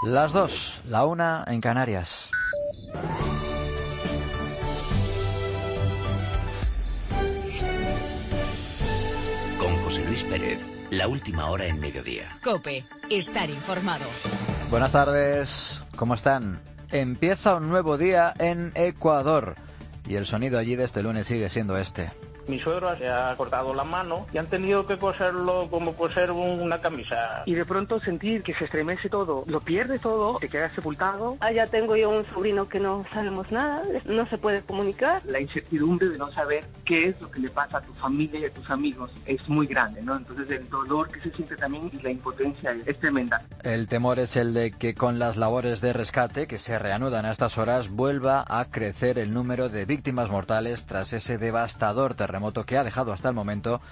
Las 2, la 1 en Canarias. Con José Luis Pérez, la última hora en mediodía. COPE, estar informado. Buenas tardes, ¿cómo están? Empieza un nuevo día en Ecuador y el sonido allí de este lunes sigue siendo este. Mi suegro se ha cortado la mano y han tenido que coserlo como coser una camisa. Y de pronto sentir que se estremece todo, lo pierde todo, te quedas sepultado. Allá tengo yo un sobrino que no sabemos nada, no se puede comunicar. La incertidumbre de no saber qué es lo que le pasa a tu familia y a tus amigos es muy grande, ¿no? Entonces el dolor que se siente también y la impotencia es tremenda. El temor es el de que con las labores de rescate que se reanudan a estas horas vuelva a crecer el número de víctimas mortales tras ese devastador terremoto que ha dejado hasta el momento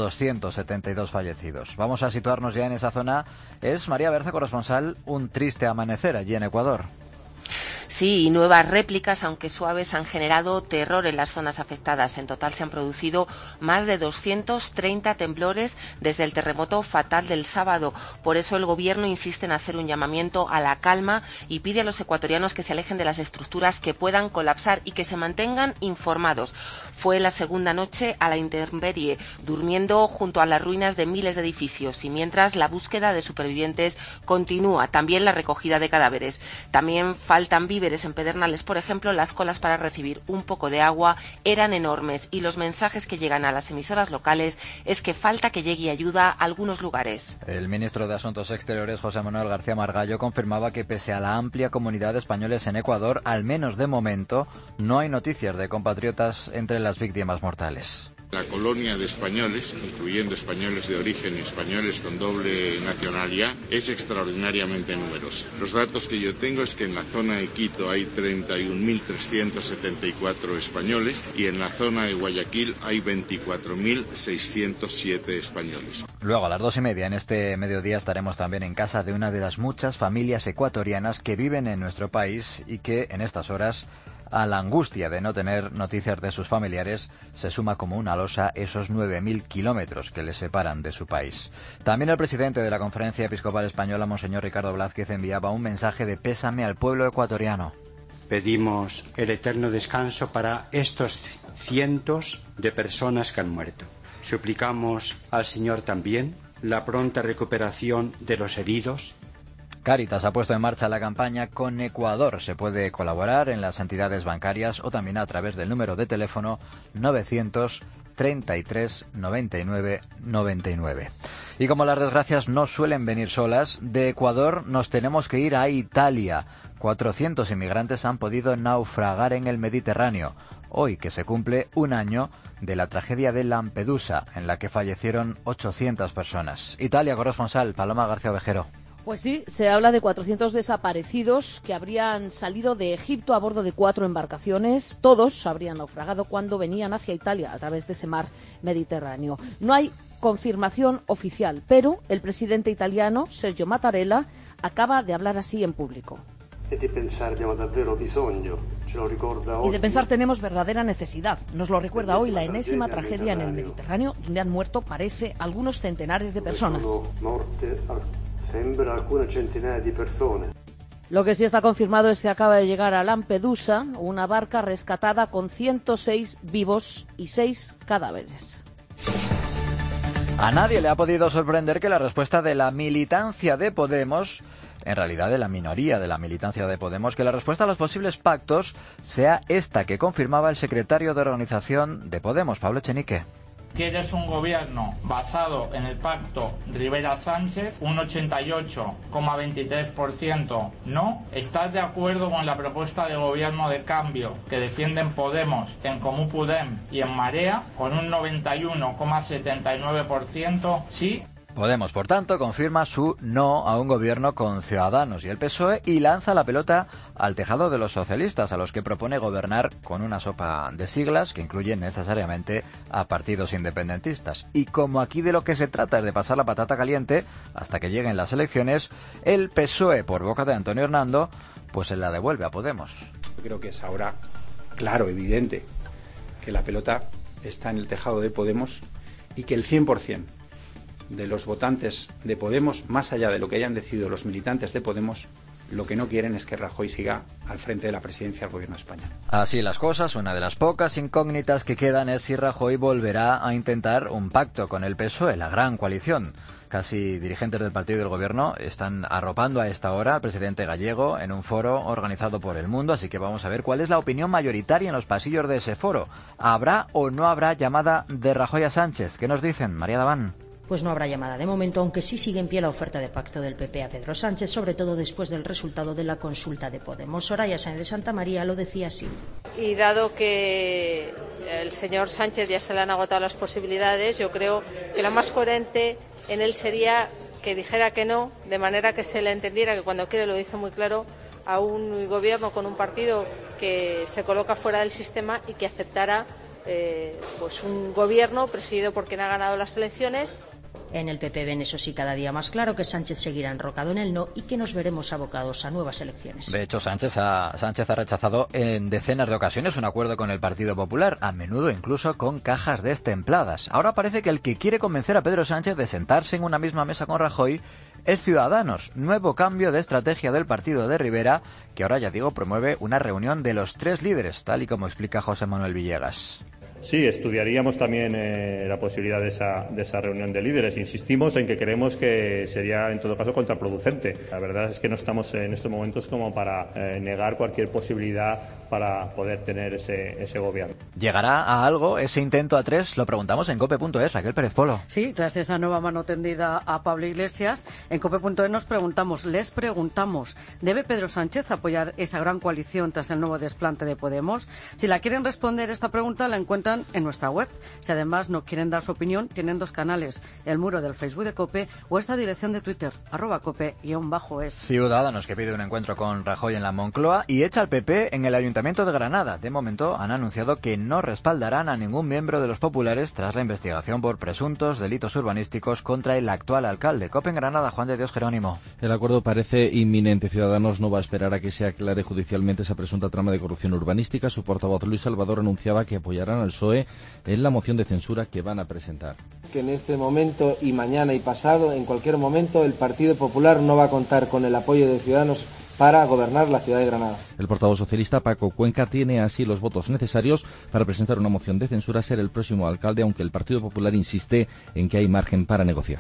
272 fallecidos. Vamos a situarnos ya en esa zona. Es María Berza, corresponsal, un triste amanecer allí en Ecuador. Sí, y nuevas réplicas, aunque suaves, han generado terror en las zonas afectadas. En total se han producido más de 230 temblores desde el terremoto fatal del sábado. Por eso el gobierno insiste en hacer un llamamiento a la calma y pide a los ecuatorianos que se alejen de las estructuras que puedan colapsar y que se mantengan informados. Fue la segunda noche a la intemperie, durmiendo junto a las ruinas de miles de edificios, y mientras la búsqueda de supervivientes continúa, también la recogida de cadáveres. También faltan víveres en Pedernales, por ejemplo. Las colas para recibir un poco de agua eran enormes y los mensajes que llegan a las emisoras locales es que falta que llegue ayuda a algunos lugares. El ministro de Asuntos Exteriores, José Manuel García Margallo, confirmaba que pese a la amplia comunidad de españoles en Ecuador, al menos de momento, no hay noticias de compatriotas entre las víctimas mortales. La colonia de españoles, incluyendo españoles de origen y españoles con doble nacionalidad, es extraordinariamente numerosa. Los datos que yo tengo es que en la zona de Quito hay 31.374 españoles y en la zona de Guayaquil hay 24.607 españoles. Luego a las 2:30 en este mediodía estaremos también en casa de una de las muchas familias ecuatorianas que viven en nuestro país y que en estas horas, a la angustia de no tener noticias de sus familiares, se suma como una losa esos 9.000 kilómetros que les separan de su país. También el presidente de la Conferencia Episcopal Española, Monseñor Ricardo Blázquez, enviaba un mensaje de pésame al pueblo ecuatoriano. Pedimos el eterno descanso para estos cientos de personas que han muerto. Suplicamos al Señor también la pronta recuperación de los heridos. Cáritas ha puesto en marcha la campaña Con Ecuador. Se puede colaborar en las entidades bancarias o también a través del número de teléfono 933 99 99. Y como las desgracias no suelen venir solas, de Ecuador nos tenemos que ir a Italia. 400 inmigrantes han podido naufragar en el Mediterráneo, hoy que se cumple un año de la tragedia de Lampedusa, en la que fallecieron 800 personas. Italia, corresponsal Paloma García Ovejero. Pues sí, se habla de 400 desaparecidos que habrían salido de Egipto a bordo de 4 embarcaciones. Todos habrían naufragado cuando venían hacia Italia a través de ese mar Mediterráneo. No hay confirmación oficial, pero el presidente italiano, Sergio Mattarella, acaba de hablar así en público. Y de pensar tenemos verdadera necesidad. Nos lo recuerda hoy la enésima tragedia en el Mediterráneo, donde han muerto, parece, algunos centenares de personas. Lo que sí está confirmado es que acaba de llegar a Lampedusa una barca rescatada con 106 vivos y 6 cadáveres. A nadie le ha podido sorprender que la respuesta de la militancia de Podemos, en realidad de la minoría de la militancia de Podemos, que la respuesta a los posibles pactos sea esta que confirmaba el secretario de organización de Podemos, Pablo Echenique. ¿Quieres un gobierno basado en el pacto Rivera-Sánchez? Un 88,23% no. ¿Estás de acuerdo con la propuesta de gobierno de cambio que defienden Podemos, En Comú Podem y En Marea? Con un 91,79% sí. Podemos, por tanto, confirma su no a un gobierno con Ciudadanos y el PSOE y lanza la pelota al tejado de los socialistas, a los que propone gobernar con una sopa de siglas que incluyen necesariamente a partidos independentistas. Y como aquí de lo que se trata es de pasar la patata caliente hasta que lleguen las elecciones, el PSOE, por boca de Antonio Hernando, pues se la devuelve a Podemos. Yo creo que es ahora claro, evidente, que la pelota está en el tejado de Podemos y que el 100% de los votantes de Podemos, más allá de lo que hayan decidido los militantes de Podemos, lo que no quieren es que Rajoy siga al frente de la presidencia del gobierno español. Así las cosas, una de las pocas incógnitas que quedan es si Rajoy volverá a intentar un pacto con el PSOE, la gran coalición. Casi dirigentes del partido y del gobierno están arropando a esta hora al presidente gallego en un foro organizado por El Mundo, así que vamos a ver cuál es la opinión mayoritaria en los pasillos de ese foro. ¿Habrá o no habrá llamada de Rajoy a Sánchez? ¿Qué nos dicen? María Daván. Pues no habrá llamada de momento, aunque sí sigue en pie la oferta de pacto del PP a Pedro Sánchez, sobre todo después del resultado de la consulta de Podemos. Soraya Sáenz de Santa María lo decía así. Y dado que el señor Sánchez ya se le han agotado las posibilidades, yo creo que lo más coherente en él sería que dijera que no, de manera que se le entendiera que cuando quiere lo dice muy claro, a un gobierno con un partido que se coloca fuera del sistema y que aceptara pues un gobierno presidido por quien ha ganado las elecciones. En el PP ven, eso sí, cada día más claro que Sánchez seguirá enrocado en el no y que nos veremos abocados a nuevas elecciones. De hecho, Sánchez ha rechazado en decenas de ocasiones un acuerdo con el Partido Popular, a menudo incluso con cajas destempladas. Ahora parece que el que quiere convencer a Pedro Sánchez de sentarse en una misma mesa con Rajoy es Ciudadanos, nuevo cambio de estrategia del partido de Rivera, que ahora, ya digo, promueve una reunión de los 3 líderes, tal y como explica José Manuel Villegas. Sí, estudiaríamos también la posibilidad de esa reunión de líderes. Insistimos en que creemos que sería, en todo caso, contraproducente. La verdad es que no estamos en estos momentos como para negar cualquier posibilidad para poder tener ese gobierno. ¿Llegará a algo ese intento a 3? Lo preguntamos en cope.es. Raquel Pérez Polo. Sí, tras esa nueva mano tendida a Pablo Iglesias, en cope.es les preguntamos, ¿debe Pedro Sánchez apoyar esa gran coalición tras el nuevo desplante de Podemos? Si la quieren responder esta pregunta, la encuentran en nuestra web. Si además no quieren dar su opinión, tienen 2 canales, el muro del Facebook de COPE o esta dirección de Twitter, @cope_es. Ciudadanos, que pide un encuentro con Rajoy en la Moncloa y echa al PP en el Ayuntamiento de Granada. De momento han anunciado que no respaldarán a ningún miembro de los populares tras la investigación por presuntos delitos urbanísticos contra el actual alcalde. COPE en Granada, Juan de Dios Jerónimo. El acuerdo parece inminente. Ciudadanos no va a esperar a que se aclare judicialmente esa presunta trama de corrupción urbanística. Su portavoz Luis Salvador anunciaba que apoyarán al PSOE en la moción de censura que van a presentar. Que en este momento y mañana y pasado, en cualquier momento, el Partido Popular no va a contar con el apoyo de Ciudadanos para gobernar la ciudad de Granada. El portavoz socialista Paco Cuenca tiene así los votos necesarios para presentar una moción de censura, ser el próximo alcalde, aunque el Partido Popular insiste en que hay margen para negociar.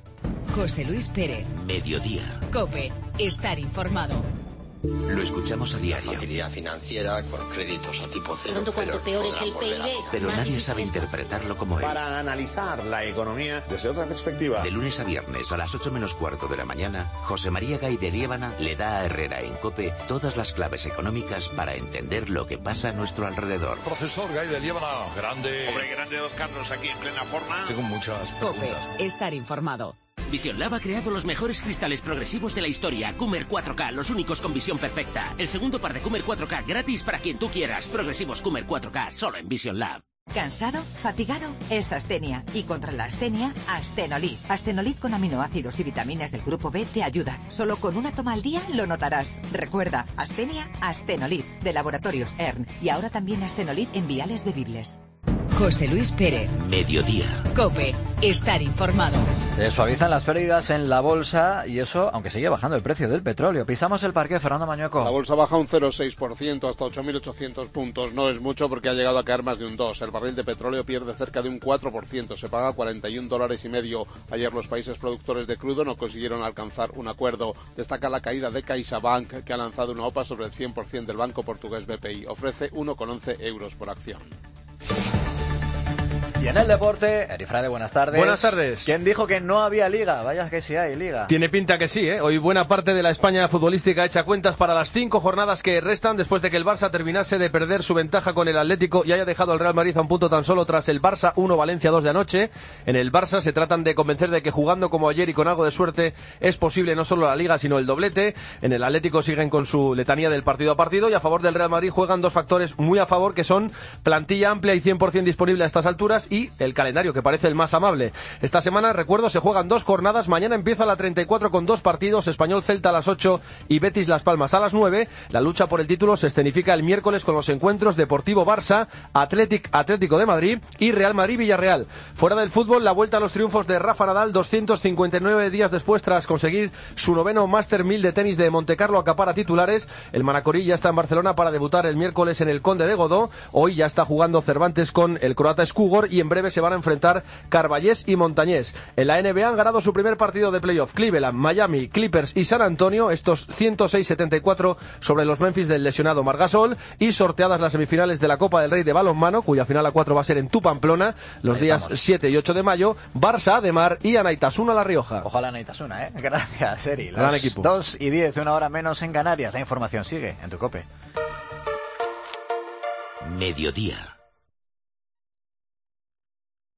José Luis Pérez. Mediodía. COPE. Estar informado. Lo escuchamos a diario. Facilidad financiera, con créditos a tipo cero. Cuanto peor es el PIB, pero nadie sabe interpretarlo como él. Para analizar la economía desde otra perspectiva. De lunes a viernes a las 8:15 de la mañana, José María Gay de Liébana le da a Herrera en COPE todas las claves económicas para entender lo que pasa a nuestro alrededor. Profesor Gay de Liébana, grande. Hombre, grande Dos Carlos, aquí en plena forma. Tengo muchas preguntas. COPE. Estar informado. Vision Lab ha creado los mejores cristales progresivos de la historia. Coomer 4K, los únicos con visión perfecta. El segundo par de Coomer 4K gratis para quien tú quieras. Progresivos Coomer 4K, solo en Vision Lab. ¿Cansado? ¿Fatigado? Es astenia. Y contra la astenia, Astenolid. Astenolid con aminoácidos y vitaminas del grupo B te ayuda. Solo con una toma al día lo notarás. Recuerda, astenia, Astenolid, de Laboratorios ERN. Y ahora también Astenolid en viales bebibles. José Luis Pérez. Mediodía. COPE. Estar informado. Se suavizan las pérdidas en la bolsa y eso, aunque sigue bajando el precio del petróleo. Pisamos el parque, Fernando Mañueco. La bolsa baja un 0,6% hasta 8.800 puntos. No es mucho porque ha llegado a caer más de un 2%. El barril de petróleo pierde cerca de un 4%. Se paga $41,50. Ayer los países productores de crudo no consiguieron alcanzar un acuerdo. Destaca la caída de CaixaBank, que ha lanzado una OPA sobre el 100% del banco portugués BPI. Ofrece 1,11 euros por acción. Y en el deporte, Erifrade, buenas tardes. Buenas tardes. ¿Quién dijo que no había liga? Vaya que sí hay liga. Tiene pinta que sí, ¿eh? Hoy buena parte de la España futbolística echa cuentas para las 5 jornadas que restan después de que el Barça terminase de perder su ventaja con el Atlético y haya dejado al Real Madrid a un punto tan solo tras el Barça 1, Valencia 2 de anoche. En el Barça se tratan de convencer de que jugando como ayer y con algo de suerte es posible no solo la liga sino el doblete. En el Atlético siguen con su letanía del partido a partido y a favor del Real Madrid juegan 2 factores muy a favor que son plantilla amplia y 100% disponible a estas alturas y el calendario, que parece el más amable. Esta semana, recuerdo, se juegan 2 jornadas. Mañana empieza la 34 con 2 partidos. Español-Celta a las 8 y Betis-Las Palmas a las 9. La lucha por el título se escenifica el miércoles con los encuentros Deportivo-Barça, Atlético de Madrid y Real Madrid-Villarreal. Fuera del fútbol, la vuelta a los triunfos de Rafa Nadal, 259 días después tras conseguir su 9º Master 1000 de tenis de Montecarlo, acapara titulares. El manacorí ya está en Barcelona para debutar el miércoles en el Conde de Godó. Hoy ya está jugando Cervantes con el croata Skugor y en breve se van a enfrentar Carballés y Montañés. En la NBA han ganado su primer partido de playoff Cleveland, Miami, Clippers y San Antonio, estos 106-74 sobre los Memphis del lesionado Marc Gasol, y sorteadas las semifinales de la Copa del Rey de balonmano, cuya final a 4 va a ser en Pamplona los Ahí días estamos. 7 y 8 de mayo, Barça, Ademar y Anaitasuna La Rioja. Ojalá Anaitasuna, ¿eh? Gracias, Eri. Gran Las equipo. 2:10, 1 hora menos en Canarias. La información sigue en tu COPE. Mediodía.